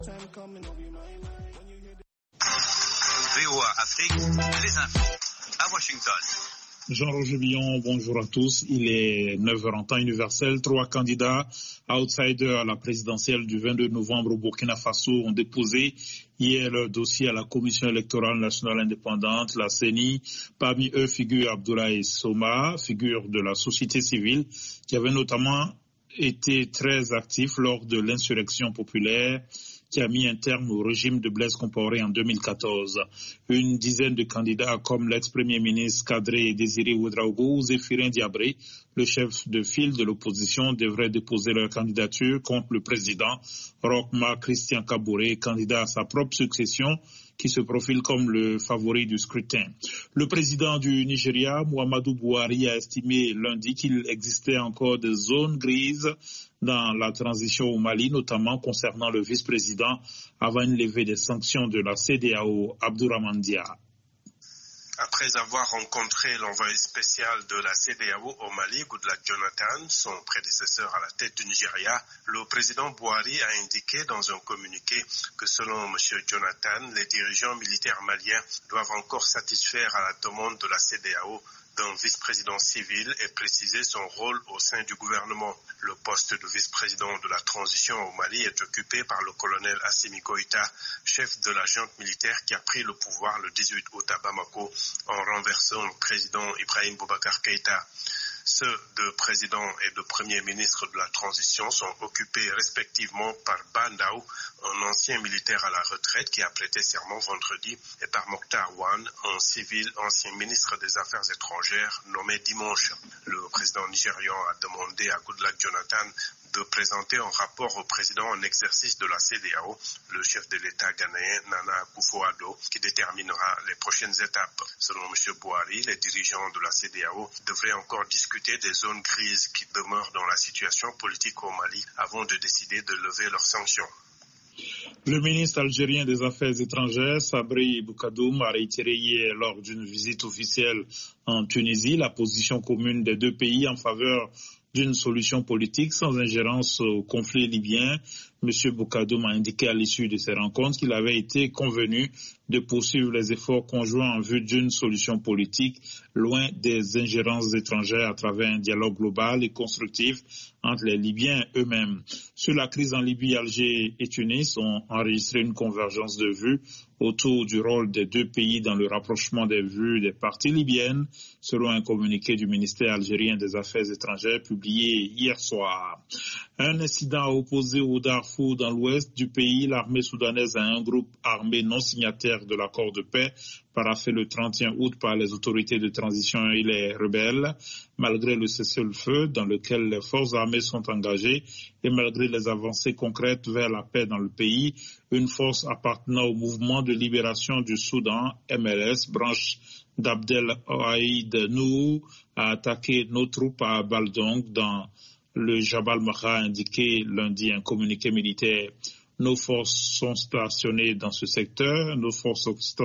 VOA Afrique, les infos à Washington. Jean-Roger Billon, bonjour à tous. Il est 9h en temps universel. 3 candidats outsiders à la présidentielle du 22 novembre au Burkina Faso ont déposé hier leur dossier à la Commission électorale nationale indépendante, la CENI. Parmi eux figure Abdoulaye Soma, figure de la société civile, qui avait notamment été très actif lors de l'insurrection populaire qui a mis un terme au régime de Blaise Compaoré en 2014. Une dizaine de candidats comme l'ex-premier ministre Kadri Désiré Ouedraogo ou Zéphirin Diabré, le chef de file de l'opposition, devraient déposer leur candidature contre le président Roch-Marc Christian Kaboré, candidat à sa propre succession, qui se profile comme le favori du scrutin. Le président du Nigeria, Muhammadu Buhari, a estimé lundi qu'il existait encore des zones grises dans la transition au Mali, notamment concernant le vice-président, avant une levée des sanctions de la CEDEAO, Abdourahmane Dia. Après avoir rencontré l'envoyé spécial de la CEDEAO au Mali, Goodluck Jonathan, son prédécesseur à la tête du Nigeria, le président Buhari a indiqué dans un communiqué que selon M. Jonathan, les dirigeants militaires maliens doivent encore satisfaire à la demande de la CEDEAO d'un vice-président civil et préciser son rôle au sein du gouvernement. Le poste de vice-président de la transition au Mali est occupé par le colonel Assimi Goïta, chef de la junte militaire qui a pris le pouvoir le 18 août à Bamako en renversant le président Ibrahim Boubacar Keïta. Ceux de président et de premier ministre de la transition sont occupés respectivement par Bandao, un ancien militaire à la retraite qui a prêté serment vendredi, et par Mokhtar Wan, un civil ancien ministre des Affaires étrangères nommé dimanche. Le président nigérian a demandé à Goodluck Jonathan de présenter un rapport au président en exercice de la CEDEAO, le chef de l'État ghanéen Nana Akufo-Addo, qui déterminera les prochaines étapes. Selon M. Buhari, les dirigeants de la CEDEAO devraient encore discuter des zones grises qui demeurent dans la situation politique au Mali avant de décider de lever leurs sanctions. Le ministre algérien des Affaires étrangères, Sabri Boukadoum, a réitéré hier lors d'une visite officielle en Tunisie la position commune des deux pays en faveur d'une solution politique sans ingérence au conflit libyen. M. Boukadoum a indiqué à l'issue de ces rencontres qu'il avait été convenu de poursuivre les efforts conjoints en vue d'une solution politique loin des ingérences étrangères à travers un dialogue global et constructif entre les Libyens eux-mêmes. Sur la crise en Libye, Alger et Tunis ont enregistré une convergence de vues autour du rôle des deux pays dans le rapprochement des vues des parties libyennes, selon un communiqué du ministère algérien des Affaires étrangères publié hier soir. Un incident a opposé au Darfour dans l'ouest du pays l'armée soudanaise à un groupe armé non signataire de l'accord de paix paraphé le 31 août par les autorités de transition et les rebelles, malgré le cessez-le-feu dans lequel les forces armées sont engagées et malgré les avancées concrètes vers la paix dans le pays. Une force appartenant au mouvement de libération du Soudan, MLS, branche d'Abdel Ouaïd Nour, a attaqué nos troupes à Baldong dans le Jabal Maha, a indiqué lundi un communiqué militaire. Nos forces sont stationnées dans ce secteur. Nos forces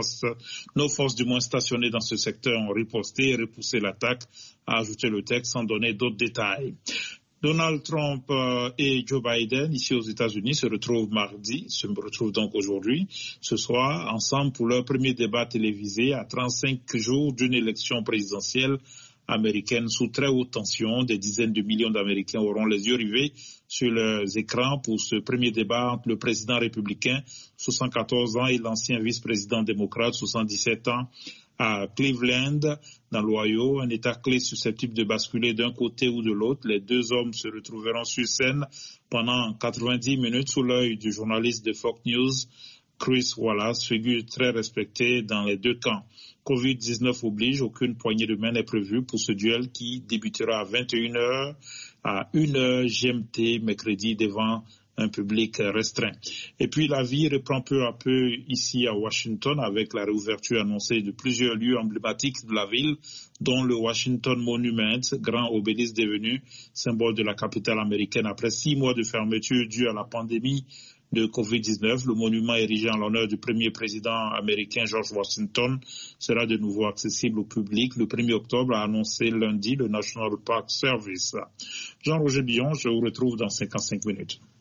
du moins stationnées dans ce secteur ont riposté et repoussé l'attaque, a ajouté le texte sans donner d'autres détails. Donald Trump et Joe Biden, ici aux États-Unis, se retrouvent donc aujourd'hui, ce soir, ensemble pour leur premier débat télévisé à 35 jours d'une élection présidentielle américaine sous très haute tension. Des dizaines de millions d'Américains auront les yeux rivés sur leurs écrans pour ce premier débat entre le président républicain, 74 ans, et l'ancien vice-président démocrate, 77 ans, à Cleveland, dans l'Ohio, un État clé susceptible de basculer d'un côté ou de l'autre. Les deux hommes se retrouveront sur scène pendant 90 minutes sous l'œil du journaliste de Fox News, Chris Wallace, figure très respectée dans les deux camps. Covid-19 oblige, aucune poignée de main n'est prévue pour ce duel qui débutera à 21h à 1h GMT mercredi devant un public restreint. Et puis la vie reprend peu à peu ici à Washington avec la réouverture annoncée de plusieurs lieux emblématiques de la ville, dont le Washington Monument, grand obélisque devenu symbole de la capitale américaine après 6 mois de fermeture due à la pandémie de Covid-19. Le monument érigé en l'honneur du premier président américain George Washington sera de nouveau accessible au public le 1er octobre, a annoncé lundi le National Park Service. Jean-Roger Billon, je vous retrouve dans 55 minutes.